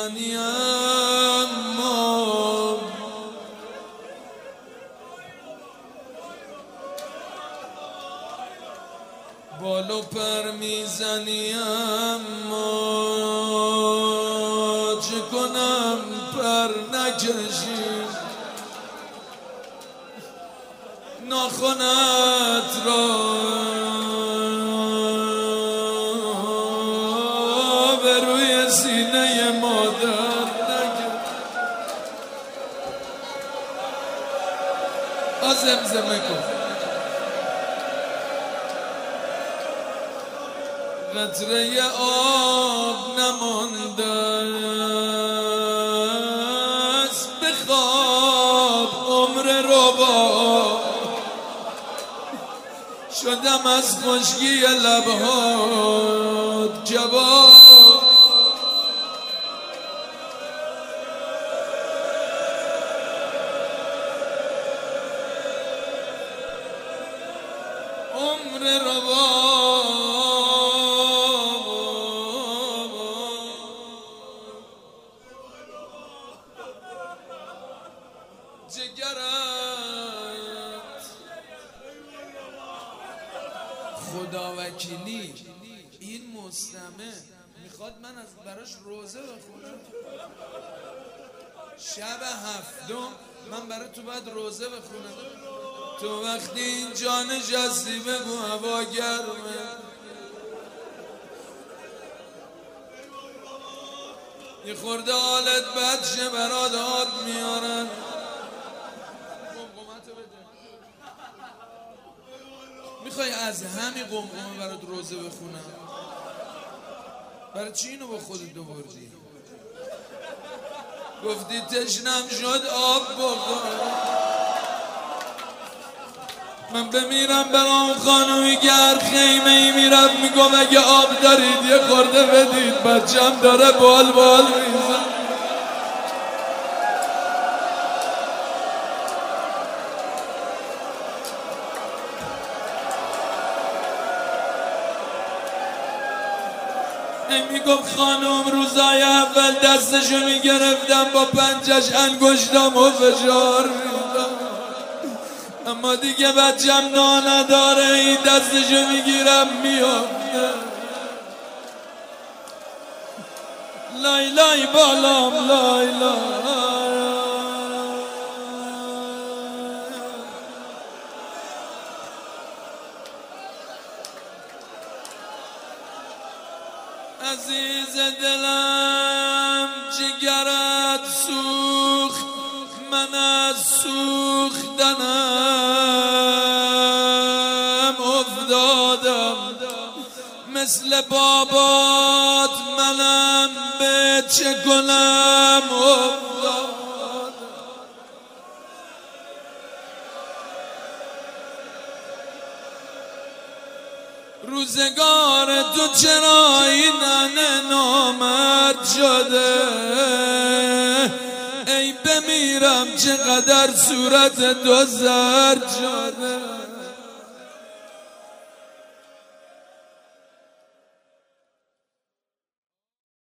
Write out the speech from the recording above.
میزنی اما بالو پر میزنی اما چه کنم پر نکشی ناخنت را به روی سینه مادر نکش زمزمه کن قطره آب نمانده است به خواب عمر ربا شدم از خشکی لبهات جواب عمر ربا جگرت خدا وکیلی این مستمع میخواد من از براش روزه بخونم شب هفتم من برای تو باید روزه بخونم تو وقتی اینجا نشستی بگو هوا گرمه یه خورده حالت بد شه برات آب میارن میخوای از همین قمقمه برات روزه بخونم برای چی اینو با خودت دووردی گفتی تشنم شد آب بخور من بمیرم برام خانومی گر خیمه ای میرم میگم اگه آب دارید یه خورده بدید بچم داره بال میزن میگم خانم روزای اول دستشو میگرفتم با پنجش انگشتم و فشار میدم اما دیگه بچم نا نداره این دستشو میگیرم میافته لای لای بالام لای لای عزیز دلم جگرت سوخت من از سوختنم افتادم مثل بابات منم به چه کنم افتادم روزگار تو چرا اینن نامرد شده ای بمیرم چقدر صورت تو زرد شده